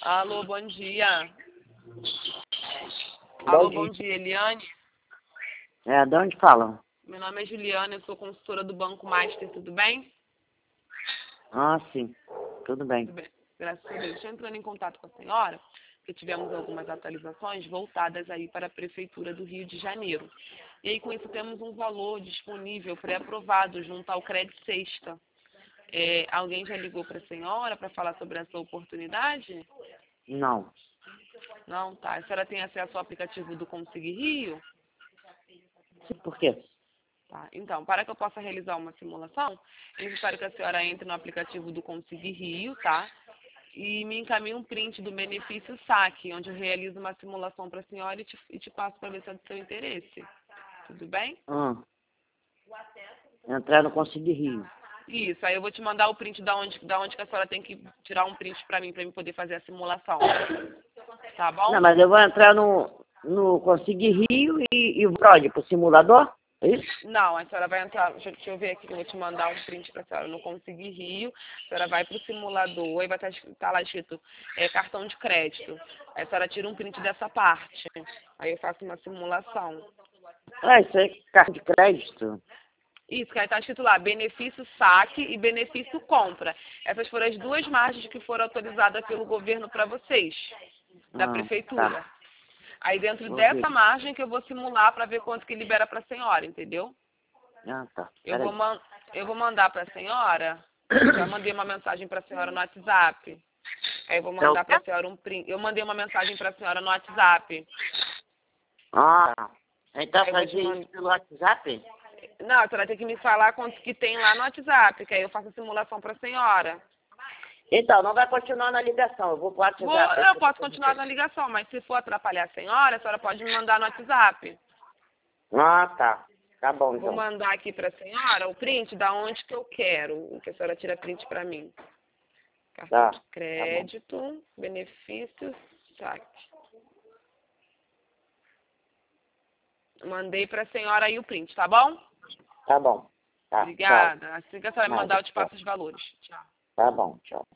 Alô, bom dia. Bom Alô, dia. bom dia, Eliane. De onde falam? Meu nome é Juliana, eu sou consultora do Banco Master, tudo bem? Ah, sim. Tudo bem. Tudo bem, graças a Deus. Estou entrando em contato com a senhora, porque tivemos algumas atualizações voltadas aí para a Prefeitura do Rio de Janeiro. E aí, com isso, temos um valor disponível pré-aprovado junto ao Crédito Sexta. Alguém já ligou para a senhora para falar sobre essa oportunidade? Não. Não, tá. A senhora tem acesso ao aplicativo do Consegui Rio? Por quê? Tá. Então, para que eu possa realizar uma simulação, é necessário que a senhora entre no aplicativo do Consegui Rio, tá? E me encaminhe um print do benefício saque, onde eu realizo uma simulação para a senhora e te passo para ver se é do seu interesse. Tudo bem? Entrar no Conselho Rio. Isso, aí eu vou te mandar o print da onde que a senhora tem que tirar um print para mim poder fazer a simulação. Tá bom? Não, mas eu vou entrar no Conselho Rio e vou onde? Pro simulador? É isso? Não, a senhora vai entrar, deixa eu ver aqui, eu vou te mandar um print para a senhora no Consegui Rio, a senhora vai para o simulador e vai estar lá escrito cartão de crédito. Aí a senhora tira um print dessa parte, aí eu faço uma simulação. Isso é cartão de crédito. Isso, que aí está escrito lá, benefício saque e benefício compra. Essas foram as duas margens que foram autorizadas pelo governo para vocês, da prefeitura. Tá. Aí dentro Vou dessa ver. margem que eu vou simular para ver quanto que libera para a senhora, entendeu? Tá. Eu Peraí. vou mandar para a senhora, já mandei uma mensagem para a senhora no WhatsApp. Aí eu vou mandar para a senhora um print. Eu mandei uma mensagem para a senhora no WhatsApp. Tá. Então Aí eu vou te fazer isso pelo WhatsApp? Não, a senhora tem que me falar quanto que tem lá no WhatsApp, que aí eu faço a simulação para a senhora. Então, não vai continuar na ligação. Eu vou pro WhatsApp. Eu posso continuar na ligação, mas se for atrapalhar a senhora pode me mandar no WhatsApp. Tá. Tá bom, Vou então. mandar aqui para a senhora o print da onde que eu quero, que a senhora tira print para mim. Cartão de crédito, benefícios, saque. Mandei para a senhora aí o print, tá bom? Tá bom. Tá. Obrigada. Tchau. Assim que a senhora me mandar, eu te passo os valores. Tchau. Tá bom, tchau.